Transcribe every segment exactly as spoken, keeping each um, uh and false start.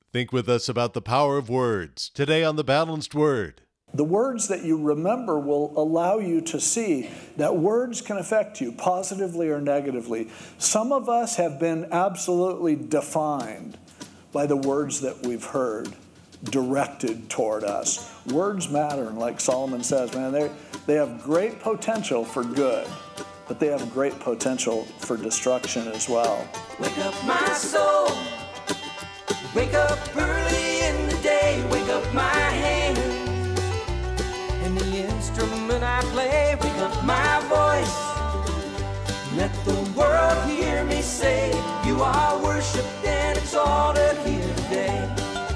Think with us about the power of words today on The Balanced Word. The words that you remember will allow you to see that words can affect you positively or negatively. Some of us have been absolutely defined by the words that we've heard directed toward us. Words matter, and like Solomon says, man, they they have great potential for good, but they have great potential for destruction as well. Wake up my soul, wake up early in the day, wake up my hand, and the instrument I play, wake up my voice, let the world hear me say, you are worshipped and exalted here today.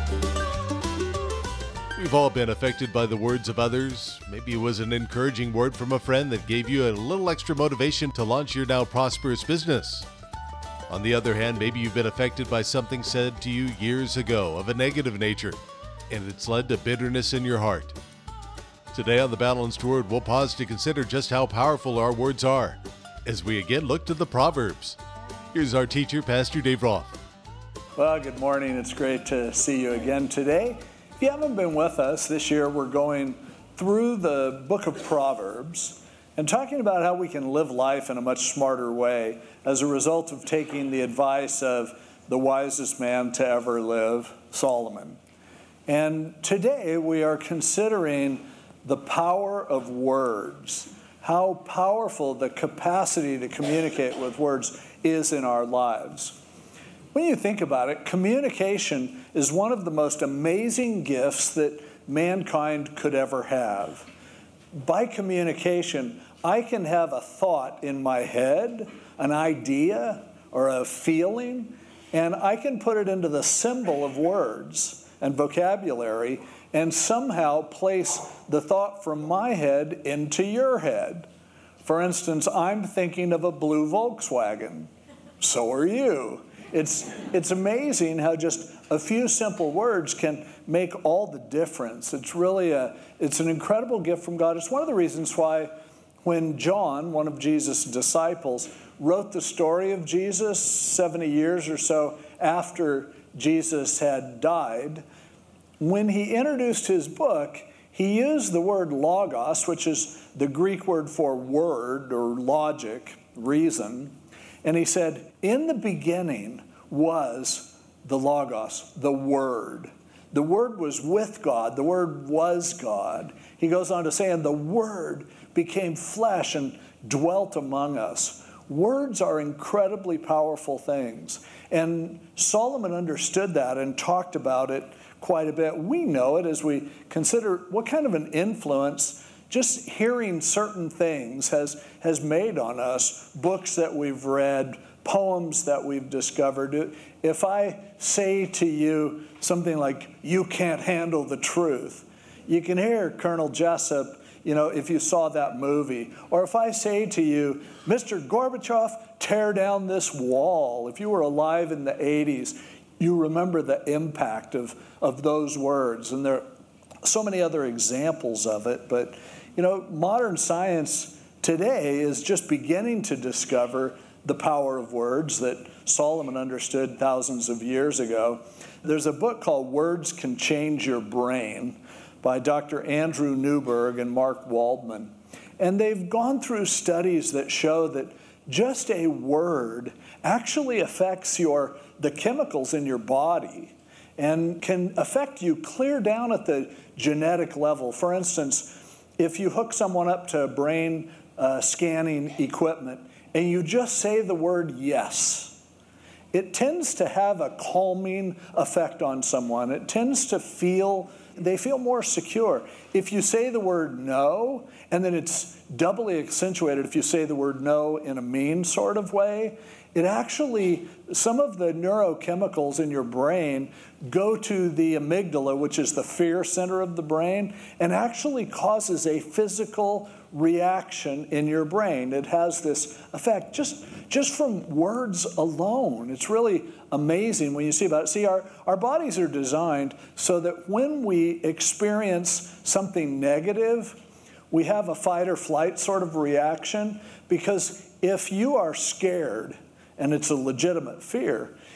We've all been affected by the words of others. Maybe it was an encouraging word from a friend that gave you a little extra motivation to launch your now prosperous business. On the other hand, maybe you've been affected by something said to you years ago of a negative nature, and it's led to bitterness in your heart. Today on The Balanced Word, we'll pause to consider just how powerful our words are as we again look to the Proverbs. Here's our teacher, Pastor Dave Roth. Well, good morning. It's great to see you again today. If you haven't been with us this year, we're going through the book of Proverbs and talking about how we can live life in a much smarter way as a result of taking the advice of the wisest man to ever live, Solomon. And today we are considering the power of words, how powerful the capacity to communicate with words is in our lives. When you think about it, communication is one of the most amazing gifts that mankind could ever have. By communication, I can have a thought in my head, an idea, or a feeling, and I can put it into the symbol of words and vocabulary and somehow place the thought from my head into your head. For instance, I'm thinking of a blue Volkswagen. So are you. It's it's amazing how just a few simple words can make all the difference. It's really a it's an incredible gift from God. It's one of the reasons why when John, one of Jesus' disciples, wrote the story of Jesus seventy years or so after Jesus had died, when he introduced his book, he used the word logos, which is the Greek word for word or logic, reason. And he said, in the beginning was the Logos, the Word. The Word was with God. The Word was God. He goes on to say, and the Word became flesh and dwelt among us. Words are incredibly powerful things. And Solomon understood that and talked about it quite a bit. We know it as we consider what kind of an influence just hearing certain things has, has made on us, books that we've read, poems that we've discovered. If I say to you something like, you can't handle the truth, you can hear Colonel Jessup, you know, if you saw that movie. Or if I say to you, Mister Gorbachev, tear down this wall. If you were alive in the eighties, you remember the impact of, of those words. And there are so many other examples of it, but you know, modern science today is just beginning to discover the power of words that Solomon understood thousands of years ago. There's a book called Words Can Change Your Brain by Doctor Andrew Newberg and Mark Waldman. And they've gone through studies that show that just a word actually affects your the chemicals in your body and can affect you clear down at the genetic level. For instance, if you hook someone up to brain uh, scanning equipment and you just say the word yes, it tends to have a calming effect on someone. It tends to feel, they feel more secure. If you say the word no, and then it's doubly accentuated if you say the word no in a mean sort of way, it actually, some of the neurochemicals in your brain go to the amygdala, which is the fear center of the brain, and actually causes a physical reaction in your brain. It has this effect just, just from words alone. It's really amazing when you see about it. See, our, our bodies are designed so that when we experience something negative, we have a fight or flight sort of reaction, because if you are scared, and it's a legitimate fear,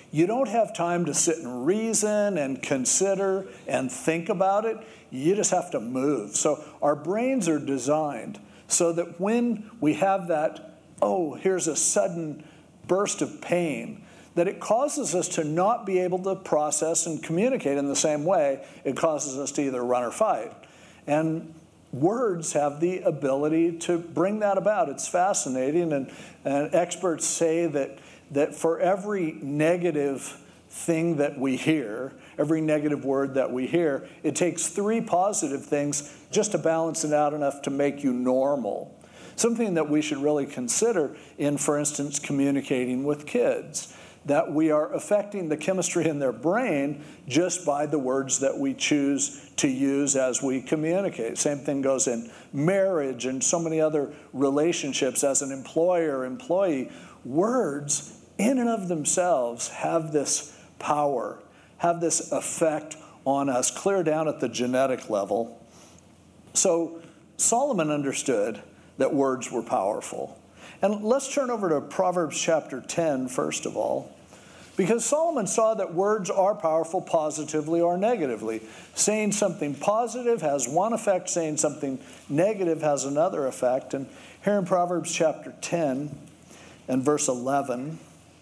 you don't have time to sit and reason and consider and think about it. You just have to move. So our brains are designed so that when we have that, oh, here's a sudden burst of pain, that it causes us to not be able to process and communicate in the same way. It causes us to either run or fight. And words have the ability to bring that about. It's fascinating, and, and experts say that, that for every negative thing that we hear, every negative word that we hear, it takes three positive things just to balance it out enough to make you normal. Something that we should really consider in, for instance, communicating with kids, that we are affecting the chemistry in their brain just by the words that we choose to use as we communicate. Same thing goes in marriage and so many other relationships as an employer, employee. Words in and of themselves have this power, have this effect on us, clear down at the genetic level. So Solomon understood that words were powerful. And let's turn over to Proverbs chapter ten, first of all, because Solomon saw that words are powerful positively or negatively. Saying something positive has one effect, saying something negative has another effect. And here in Proverbs chapter ten and verse eleven,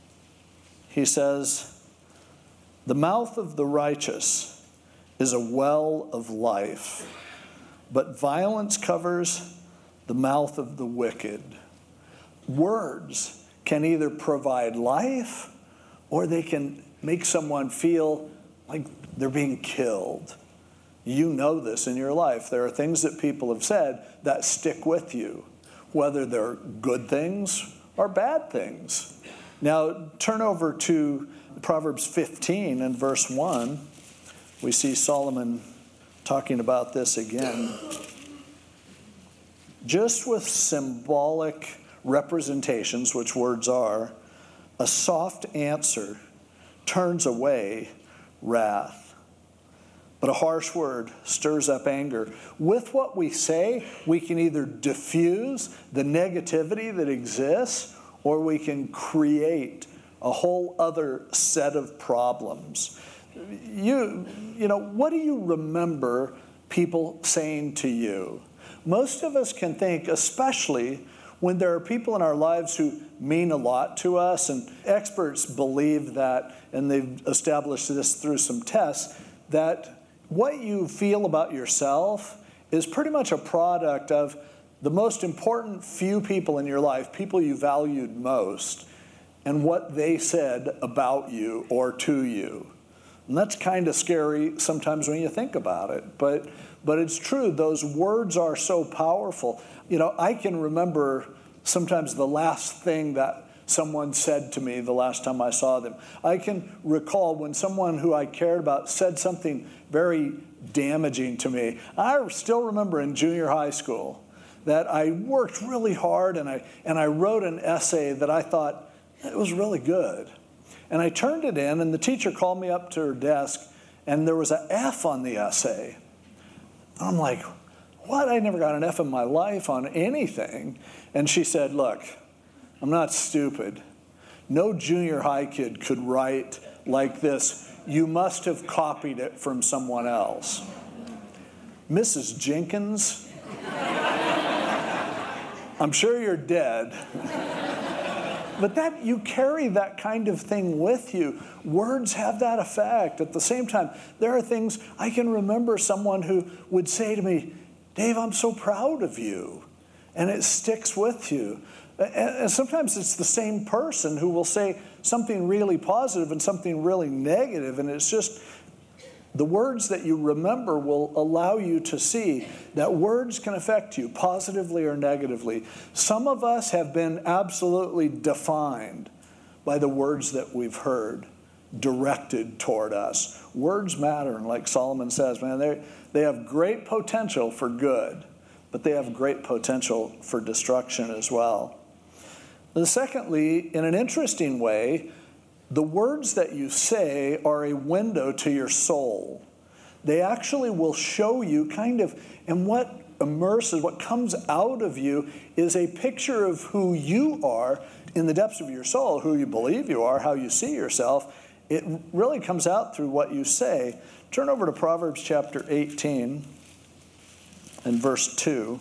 he says, "The mouth of the righteous is a well of life, but violence covers the mouth of the wicked." Words can either provide life or they can make someone feel like they're being killed. You know this in your life. There are things that people have said that stick with you, whether they're good things or bad things. Now, turn over to Proverbs fifteen and verse one. We see Solomon talking about this again. Just with symbolic representations, which words are, a soft answer turns away wrath, but a harsh word stirs up anger. With what we say, we can either diffuse the negativity that exists, or we can create a whole other set of problems. You, you know, what do you remember people saying to you? Most of us can think, especially when there are people in our lives who mean a lot to us, and experts believe that, and they've established this through some tests, that what you feel about yourself is pretty much a product of the most important few people in your life, people you valued most, and what they said about you or to you. And that's kind of scary sometimes when you think about it, but but it's true. Those words are so powerful. You know, I can remember sometimes the last thing that someone said to me the last time I saw them. I can recall when someone who I cared about said something very damaging to me. I still remember in junior high school that I worked really hard and I and I wrote an essay that I thought it was really good. And I turned it in, and the teacher called me up to her desk, and there was an F on the essay. And I'm like, what? I never got an F in my life on anything. And she said, look, I'm not stupid. No junior high kid could write like this. You must have copied it from someone else. Missus Jenkins, I'm sure you're dead. But that you carry that kind of thing with you. Words have that effect. At the same time, there are things, I can remember someone who would say to me, Dave, I'm so proud of you. And it sticks with you. And sometimes it's the same person who will say something really positive and something really negative, and it's just the words that you remember will allow you to see that words can affect you positively or negatively. Some of us have been absolutely defined by the words that we've heard directed toward us. Words matter, and like Solomon says, man, they they have great potential for good, but they have great potential for destruction as well. And secondly, in an interesting way, the words that you say are a window to your soul. They actually will show you kind of, and what immerses, what comes out of you is a picture of who you are in the depths of your soul, who you believe you are, how you see yourself, it really comes out through what you say. Turn over to Proverbs chapter eighteen and verse two.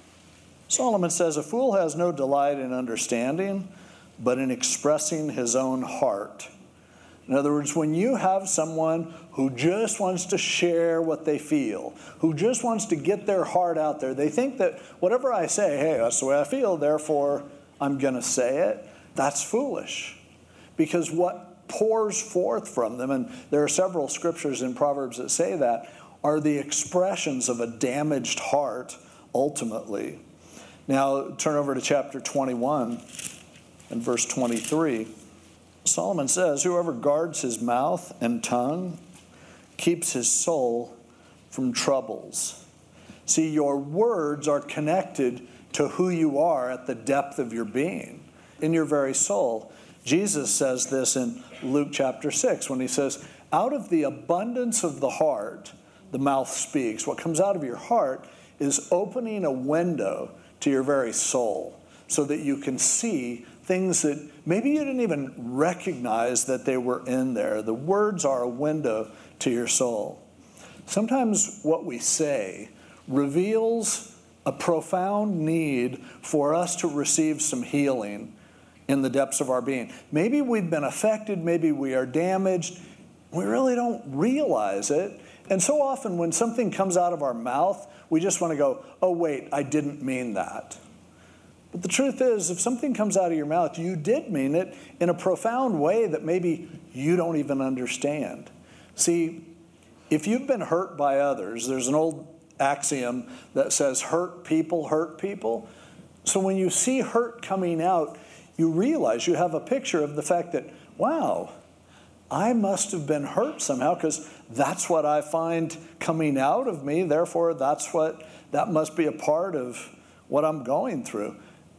Solomon says, "A fool has no delight in understanding, but in expressing his own heart." In other words, when you have someone who just wants to share what they feel, who just wants to get their heart out there, they think that whatever I say, hey, that's the way I feel, therefore I'm going to say it, that's foolish. Because what pours forth from them, and there are several scriptures in Proverbs that say that, are the expressions of a damaged heart ultimately. Now turn over to chapter twenty-one and verse twenty-three. Solomon says, "Whoever guards his mouth and tongue keeps his soul from troubles." See, your words are connected to who you are at the depth of your being, in your very soul. Jesus says this in Luke chapter six when he says, "Out of the abundance of the heart, the mouth speaks." What comes out of your heart is opening a window to your very soul so that you can see things that maybe you didn't even recognize that they were in there. The words are a window to your soul. Sometimes what we say reveals a profound need for us to receive some healing in the depths of our being. Maybe we've been affected, maybe we are damaged. We really don't realize it. And so often when something comes out of our mouth, we just want to go, oh wait, I didn't mean that. But the truth is, if something comes out of your mouth, you did mean it in a profound way that maybe you don't even understand. See, if you've been hurt by others, there's an old axiom that says hurt people hurt people. So when you see hurt coming out, you realize you have a picture of the fact that, wow, I must have been hurt somehow because that's what I find coming out of me. Therefore, that's what, that must be a part of what I'm going through.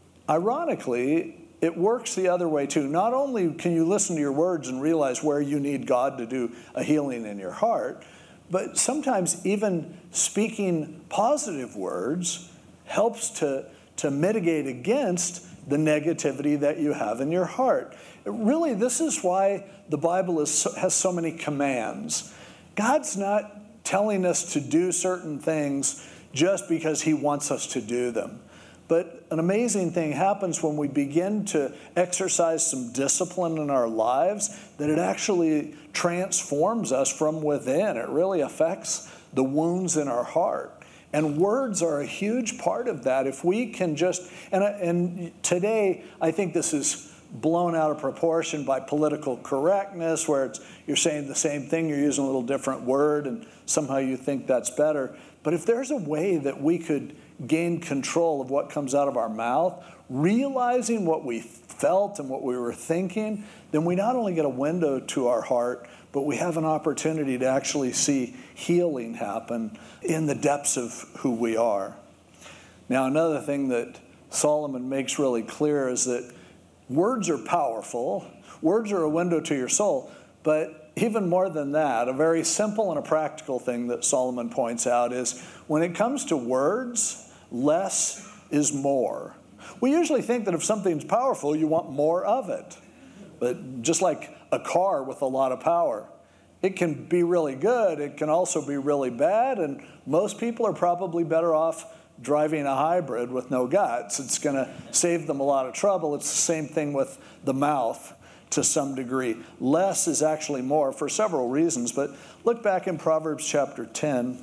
Ironically, it works the other way too. Not only can you listen to your words and realize where you need God to do a healing in your heart, but sometimes even speaking positive words helps to, to mitigate against the negativity that you have in your heart. Really, this is why the Bible is, has so many commands. God's not telling us to do certain things just because he wants us to do them. But an amazing thing happens when we begin to exercise some discipline in our lives, that it actually transforms us from within. It really affects the wounds in our heart. And words are a huge part of that. If we can just, and, and today I think this is blown out of proportion by political correctness, where it's, you're saying the same thing, you're using a little different word, and somehow you think that's better. But if there's a way that we could gain control of what comes out of our mouth, realizing what we felt and what we were thinking, then we not only get a window to our heart, but we have an opportunity to actually see healing happen in the depths of who we are. Now, another thing that Solomon makes really clear is that words are powerful. Words are a window to your soul. But even more than that, a very simple and a practical thing that Solomon points out is when it comes to words, less is more. We usually think that if something's powerful, you want more of it. But just like a car with a lot of power, it can be really good. It can also be really bad. And most people are probably better off driving a hybrid with no guts. It's going to save them a lot of trouble. It's the same thing with the mouth to some degree. Less is actually more for several reasons. But look back in Proverbs chapter ten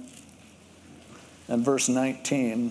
and verse nineteen.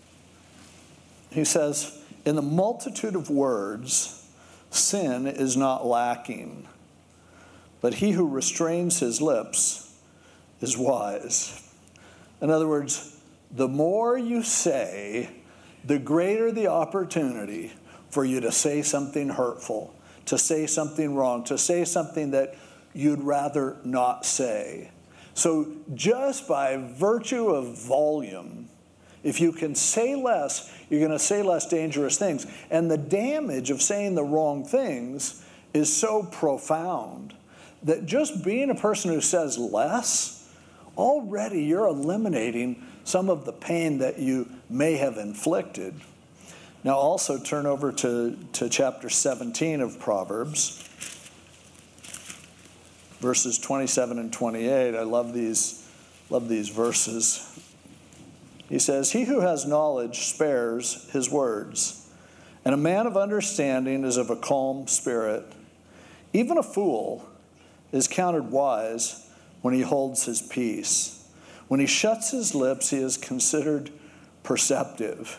He says, "In the multitude of words, sin is not lacking, but he who restrains his lips is wise." In other words, the more you say, the greater the opportunity for you to say something hurtful, to say something wrong, to say something that you'd rather not say. So just by virtue of volume, if you can say less, you're going to say less dangerous things. And the damage of saying the wrong things is so profound that just being a person who says less, already you're eliminating some of the pain that you may have inflicted. Now also turn over to, to chapter seventeen of Proverbs. verses twenty-seven and twenty-eight. I love these, love these verses. He says, "He who has knowledge spares his words, and a man of understanding is of a calm spirit. Even a fool is counted wise when he holds his peace. When he shuts his lips, he is considered perceptive."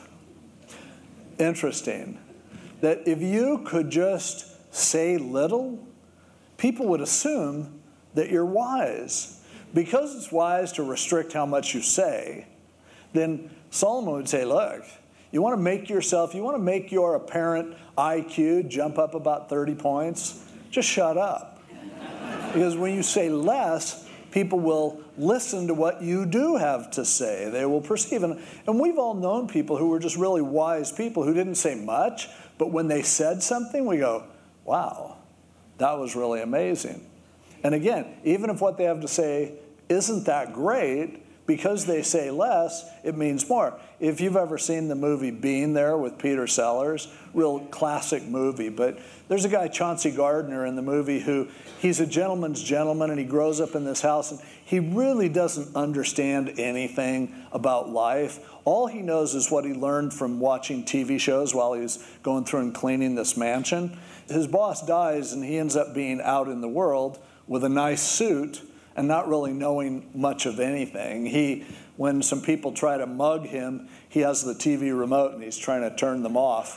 Interesting that if you could just say little, people would assume that you're wise. Because it's wise to restrict how much you say, then Solomon would say, look, you want to make yourself, you want to make your apparent I Q jump up about thirty points, just shut up. Because when you say less, people will listen to what you do have to say. They will perceive. And, and we've all known people who were just really wise people who didn't say much, but when they said something, we go, wow, that was really amazing. And again, even if what they have to say isn't that great, because they say less, it means more. If you've ever seen the movie Being There with Peter Sellers, real classic movie, but there's a guy, Chauncey Gardner, in the movie who, he's a gentleman's gentleman, and he grows up in this house, and he really doesn't understand anything about life. All he knows is what he learned from watching T V shows while he was going through and cleaning this mansion. His boss dies, and he ends up being out in the world with a nice suit and not really knowing much of anything. He, when some people try to mug him, he has the T V remote and he's trying to turn them off.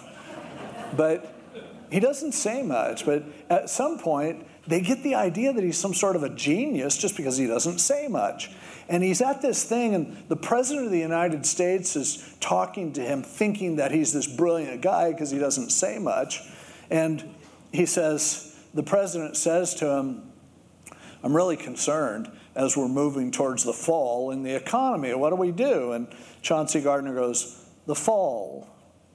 But he doesn't say much. But at some point, they get the idea that he's some sort of a genius just because he doesn't say much. And he's at this thing, and the president of the United States is talking to him, thinking that he's this brilliant guy because he doesn't say much. And he says, the president says to him, "I'm really concerned as we're moving towards the fall in the economy. What do we do?" And Chauncey Gardner goes, "The fall.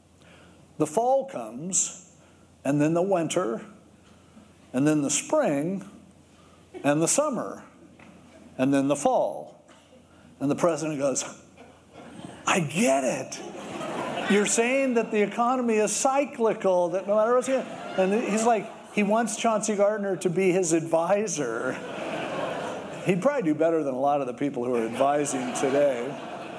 The fall comes, and then the winter, and then the spring, and the summer, and then the fall." And the president goes, "I get it. You're saying that the economy is cyclical, that no matter what's going on." And he's like, he wants Chauncey Gardner to be his advisor. He'd probably do better than a lot of the people who are advising today.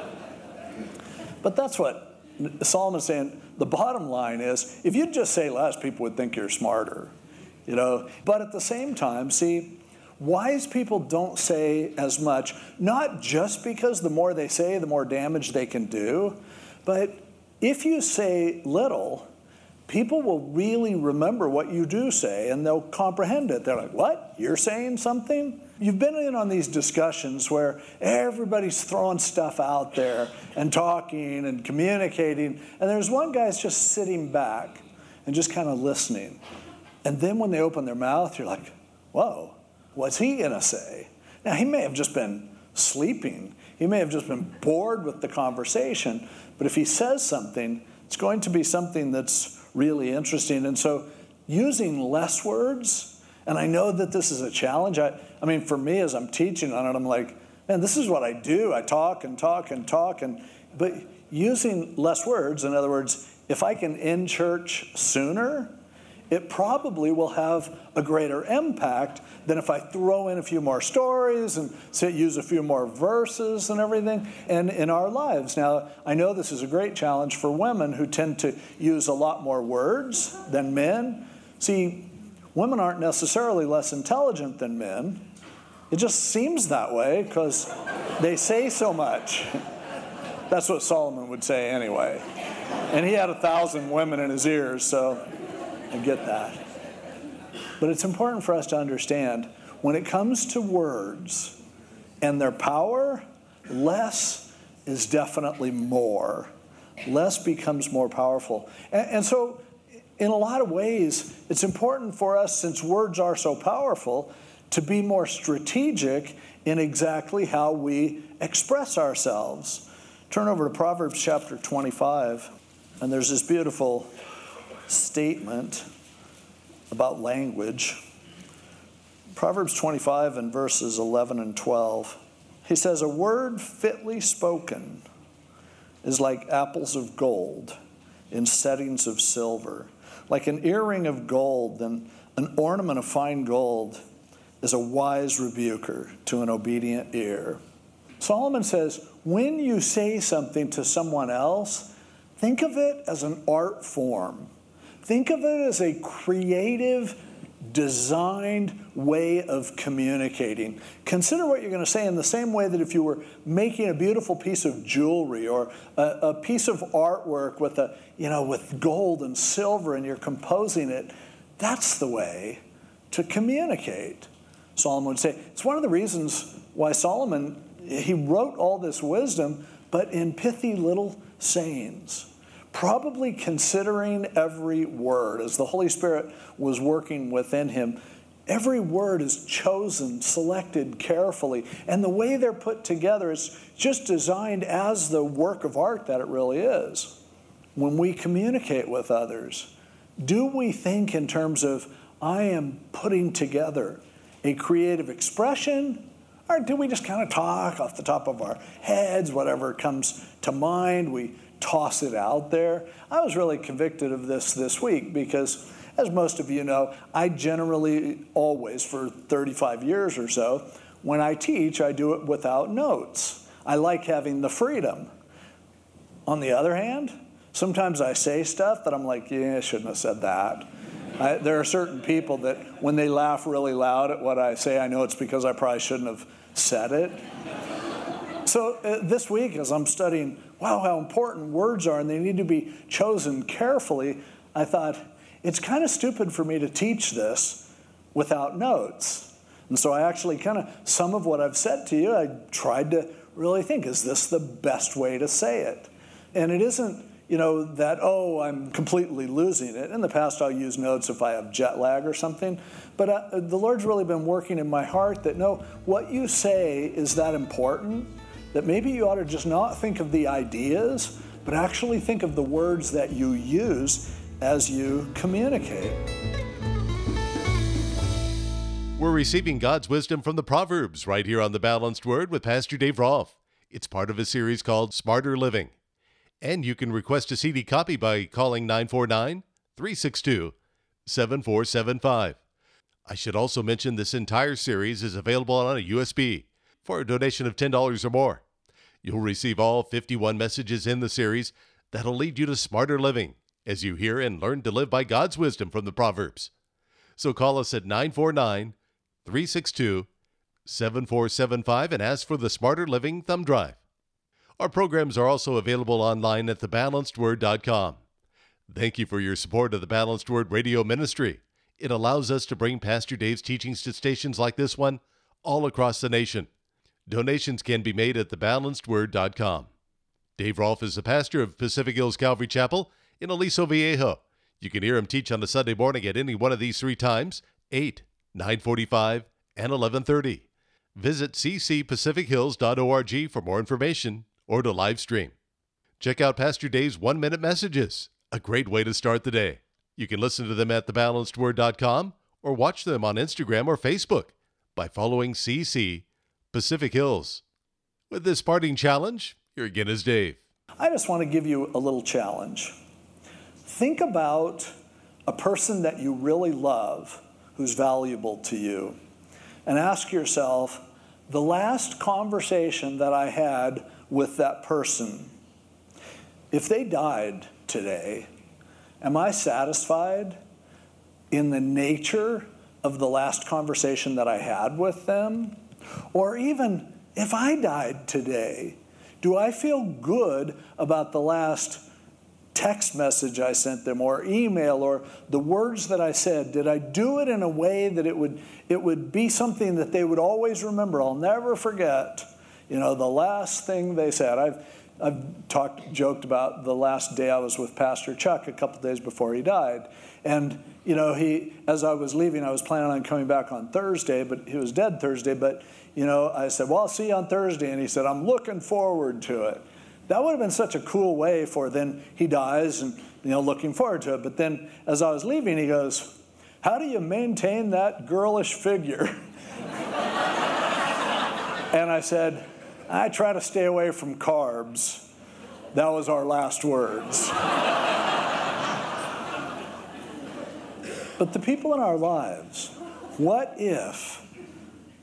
But that's what Solomon's saying. The bottom line is, if you'd just say less, people would think you're smarter. You know. But at the same time, see, wise people don't say as much, not just because the more they say, the more damage they can do, but if you say little, people will really remember what you do say, and they'll comprehend it. They're like, what? You're saying something? You've been in on these discussions where everybody's throwing stuff out there and talking and communicating, and there's one guy's just sitting back and just kind of listening. And then when they open their mouth, you're like, whoa, what's he going to say? Now, he may have just been sleeping. He may have just been bored with the conversation. But if he says something, it's going to be something that's really interesting. And so using less words, and I know that this is a challenge. I, I mean, for me, as I'm teaching on it, I'm like, man, this is what I do. I talk and talk and talk. and But using less words, in other words, if I can end church sooner, it probably will have a greater impact than if I throw in a few more stories and say, use a few more verses and everything and in our lives. Now, I know this is a great challenge for women who tend to use a lot more words than men. See, women aren't necessarily less intelligent than men. It just seems that way because they say so much. That's what Solomon would say anyway. And he had a thousand women in his ears, so I get that. But it's important for us to understand when it comes to words and their power, less is definitely more. Less becomes more powerful. And, and so in a lot of ways, it's important for us, since words are so powerful, to be more strategic in exactly how we express ourselves. Turn over to Proverbs chapter twenty-five, and there's this beautiful statement about language. Proverbs twenty-five and verses eleven and twelve. He says, "A word fitly spoken is like apples of gold in settings of silver, like an earring of gold and an ornament of fine gold. is a wise rebuker to an obedient ear. Solomon says, when you say something to someone else, think of it as an art form. Think of it as a creative, designed way of communicating. Consider what you're going to say in the same way that if you were making a beautiful piece of jewelry or a, a piece of artwork with a, you know, with gold and silver and you're composing it, that's the way to communicate. Solomon would say, it's one of the reasons why Solomon, he wrote all this wisdom, but in pithy little sayings. Probably considering every word as the Holy Spirit was working within him. Every word is chosen, selected carefully, and the way they're put together is just designed as the work of art that it really is. When we communicate with others, do we think in terms of, I am putting together a creative expression, or do we just kind of talk off the top of our heads, whatever comes to mind, we toss it out there? I was really convicted of this this week because, as most of you know, I generally always, for thirty-five years or so, when I teach, I do it without notes. I like having the freedom. On the other hand, sometimes I say stuff that I'm like, yeah, I shouldn't have said that. I, there are certain people that when they laugh really loud at what I say, I know it's because I probably shouldn't have said it. So uh, this week, as I'm studying, wow, how important words are, and they need to be chosen carefully, I thought, it's kind of stupid for me to teach this without notes. And so I actually kind of, some of what I've said to you, I tried to really think, is this the best way to say it? And it isn't, you know, that, oh, I'm completely losing it. In the past, I'll use notes if I have jet lag or something. But uh, the Lord's really been working in my heart that, no, what you say is that important, that maybe you ought to just not think of the ideas, but actually think of the words that you use as you communicate. We're receiving God's wisdom from the Proverbs right here on The Balanced Word with Pastor Dave Rolfe. It's part of a series called Smarter Living. And you can request a C D copy by calling nine four nine, three six two, seven four seven five. I should also mention this entire series is available on a U S B for a donation of ten dollars or more. You'll receive all fifty-one messages in the series that'll lead you to smarter living as you hear and learn to live by God's wisdom from the Proverbs. So call us at nine four nine, three six two, seven four seven five and ask for the Smarter Living Thumb Drive. Our programs are also available online at the balanced word dot com. Thank you for your support of the Balanced Word radio ministry. It allows us to bring Pastor Dave's teachings to stations like this one all across the nation. Donations can be made at the balanced word dot com. Dave Rolfe is the pastor of Pacific Hills Calvary Chapel in Aliso Viejo. You can hear him teach on a Sunday morning at any one of these three times, eight, nine forty-five, and eleven thirty. Visit c c pacific hills dot org for more information or to live stream. Check out Pastor Dave's one-minute messages, a great way to start the day. You can listen to them at the balanced word dot com or watch them on Instagram or Facebook by following C C Pacific Hills. With this parting challenge, here again is Dave. I just want to give you a little challenge. Think about a person that you really love who's valuable to you, and ask yourself, the last conversation that I had with that person, if they died today, am I satisfied in the nature of the last conversation that I had with them? Or even if I died today, do I feel good about the last text message I sent them or email or the words that I said? Did I do it in a way that it would it would be something that they would always remember? I'll never forget, you know, the last thing they said. I've I've talked, joked about the last day I was with Pastor Chuck a couple days before he died. And, you know, he, as I was leaving, I was planning on coming back on Thursday, but he was dead Thursday. But, you know, I said, well, I'll see you on Thursday. And he said, I'm looking forward to it. That would have been such a cool way for then he dies and, you know, looking forward to it. But then as I was leaving, he goes, how do you maintain that girlish figure? And I said, I try to stay away from carbs. That was our last words. But the people in our lives, what if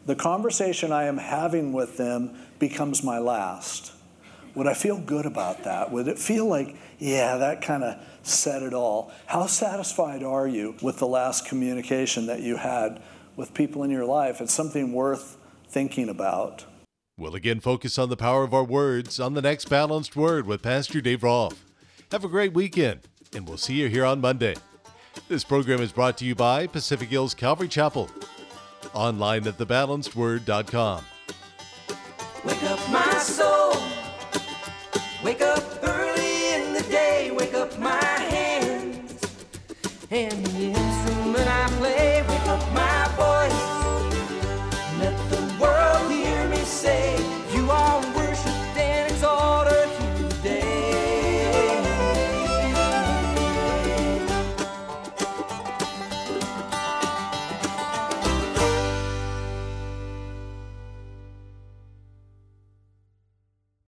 the conversation I am having with them becomes my last? Would I feel good about that? Would it feel like, yeah, that kind of said it all? How satisfied are you with the last communication that you had with people in your life? It's something worth thinking about. We'll again focus on the power of our words on the next Balanced Word with Pastor Dave Rolfe. Have a great weekend, and we'll see you here on Monday. This program is brought to you by Pacific Hills Calvary Chapel. Online at the balanced word dot com. Wake up my soul. Wake up early in the day. Wake up my hands. And the instrument I play.